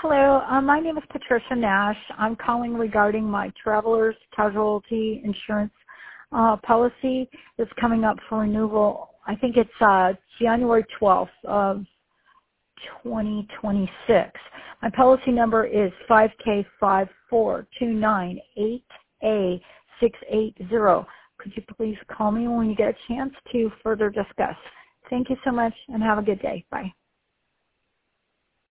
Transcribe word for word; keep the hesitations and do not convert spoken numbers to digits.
Hello, uh, my name is Patricia Nash. I'm calling regarding my traveler's casualty insurance uh, policy that's coming up for renewal. I think it's uh, January twelfth of twenty twenty-six. My policy number is five K five four two nine eight A six eight zero. Could you please call me when you get a chance to further discuss? Thank you so much and have a good day. Bye.